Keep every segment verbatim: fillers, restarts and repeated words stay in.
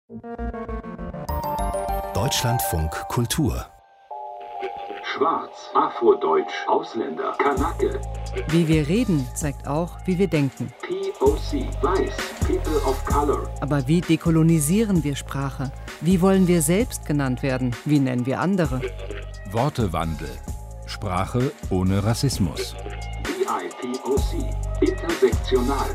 Deutschlandfunk Kultur. Schwarz, Afrodeutsch, Ausländer, Kanake. Wie wir reden, zeigt auch, wie wir denken. P O C, Weiß, People of Color. Aber wie dekolonisieren wir Sprache? Wie wollen wir selbst genannt werden? Wie nennen wir andere? Wortewandel. Sprache ohne Rassismus. B I P O C, intersektional.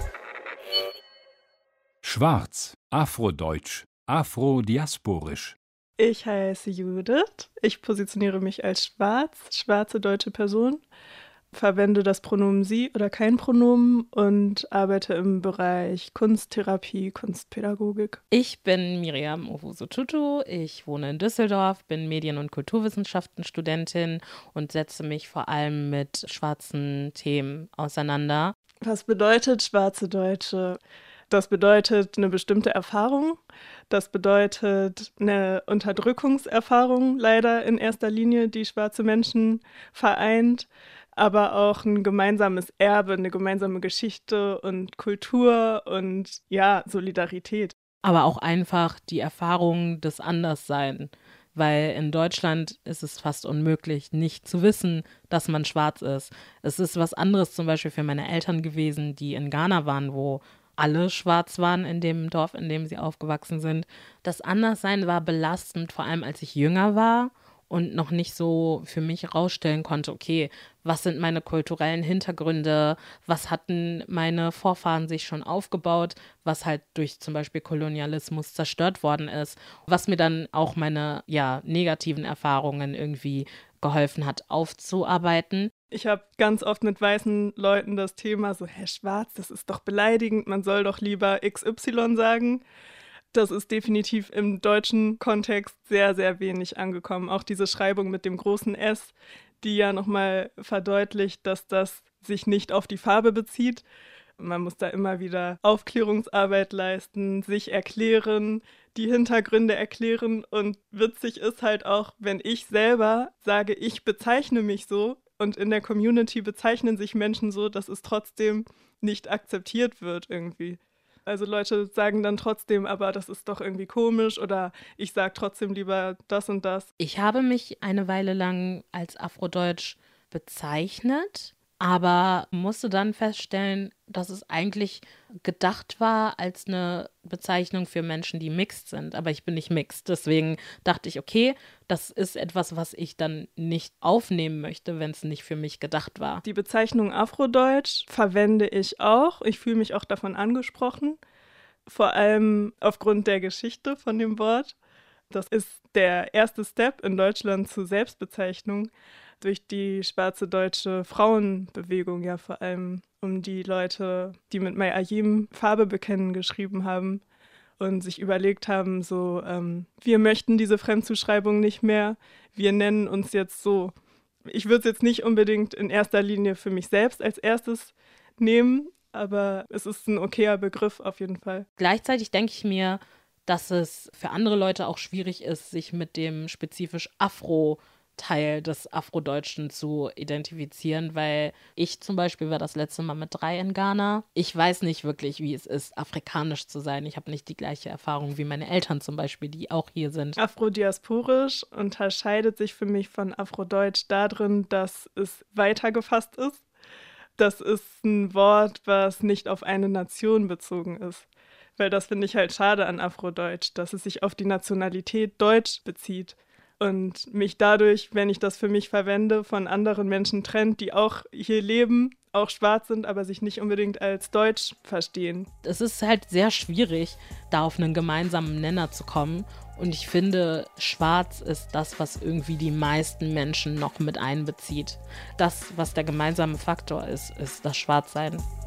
Schwarz, Afrodeutsch, afrodiasporisch. Ich heiße Judith. Ich positioniere mich als schwarz, schwarze deutsche Person, verwende das Pronomen sie oder kein Pronomen und arbeite im Bereich Kunsttherapie, Kunstpädagogik. Ich bin Miriam Owusu-Tutu. Ich wohne in Düsseldorf, bin Medien- und Kulturwissenschaften-Studentin und setze mich vor allem mit schwarzen Themen auseinander. Was bedeutet schwarze Deutsche? Das bedeutet eine bestimmte Erfahrung. Das bedeutet eine Unterdrückungserfahrung, leider in erster Linie, die schwarze Menschen vereint, aber auch ein gemeinsames Erbe, eine gemeinsame Geschichte und Kultur und ja, Solidarität. Aber auch einfach die Erfahrung des Anderssein, weil in Deutschland ist es fast unmöglich, nicht zu wissen, dass man schwarz ist. Es ist was anderes zum Beispiel für meine Eltern gewesen, die in Ghana waren, wo alle schwarz waren in dem Dorf, in dem sie aufgewachsen sind. Das Anderssein war belastend, vor allem als ich jünger war und noch nicht so für mich herausstellen konnte, okay, was sind meine kulturellen Hintergründe, was hatten meine Vorfahren sich schon aufgebaut, was halt durch zum Beispiel Kolonialismus zerstört worden ist, was mir dann auch meine ja, negativen Erfahrungen irgendwie geholfen hat, aufzuarbeiten. Ich habe ganz oft mit weißen Leuten das Thema so, Herr Schwarz, das ist doch beleidigend, man soll doch lieber X Y sagen. Das ist definitiv im deutschen Kontext sehr, sehr wenig angekommen. Auch diese Schreibung mit dem großen S, die ja nochmal verdeutlicht, dass das sich nicht auf die Farbe bezieht. Man muss da immer wieder Aufklärungsarbeit leisten, sich erklären, die Hintergründe erklären. Und witzig ist halt auch, wenn ich selber sage, ich bezeichne mich so, und in der Community bezeichnen sich Menschen so, dass es trotzdem nicht akzeptiert wird irgendwie. Also Leute sagen dann trotzdem, aber das ist doch irgendwie komisch oder ich sage trotzdem lieber das und das. Ich habe mich eine Weile lang als Afrodeutsch bezeichnet, aber musste dann feststellen, dass es eigentlich gedacht war als eine Bezeichnung für Menschen, die mixed sind. Aber ich bin nicht mixed. Deswegen dachte ich, okay, das ist etwas, was ich dann nicht aufnehmen möchte, wenn es nicht für mich gedacht war. Die Bezeichnung Afrodeutsch verwende ich auch. Ich fühle mich auch davon angesprochen. Vor allem aufgrund der Geschichte von dem Wort. Das ist der erste Step in Deutschland zur Selbstbezeichnung. Durch die schwarze deutsche Frauenbewegung ja vor allem um die Leute, die mit Mai Ayim Farbe bekennen geschrieben haben und sich überlegt haben, so, ähm, wir möchten diese Fremdzuschreibung nicht mehr, wir nennen uns jetzt so. Ich würde es jetzt nicht unbedingt in erster Linie für mich selbst als erstes nehmen, aber es ist ein okayer Begriff auf jeden Fall. Gleichzeitig denke ich mir, dass es für andere Leute auch schwierig ist, sich mit dem spezifisch Afro Teil des Afrodeutschen zu identifizieren, weil ich zum Beispiel war das letzte Mal mit drei in Ghana. Ich weiß nicht wirklich, wie es ist, afrikanisch zu sein. Ich habe nicht die gleiche Erfahrung wie meine Eltern zum Beispiel, die auch hier sind. Afrodiasporisch unterscheidet sich für mich von Afrodeutsch darin, dass es weiter gefasst ist. Das ist ein Wort, was nicht auf eine Nation bezogen ist. Weil das finde ich halt schade an Afrodeutsch, dass es sich auf die Nationalität Deutsch bezieht. Und mich dadurch, wenn ich das für mich verwende, von anderen Menschen trennt, die auch hier leben, auch schwarz sind, aber sich nicht unbedingt als deutsch verstehen. Es ist halt sehr schwierig, da auf einen gemeinsamen Nenner zu kommen. Und ich finde, schwarz ist das, was irgendwie die meisten Menschen noch mit einbezieht. Das, was der gemeinsame Faktor ist, ist das Schwarzsein.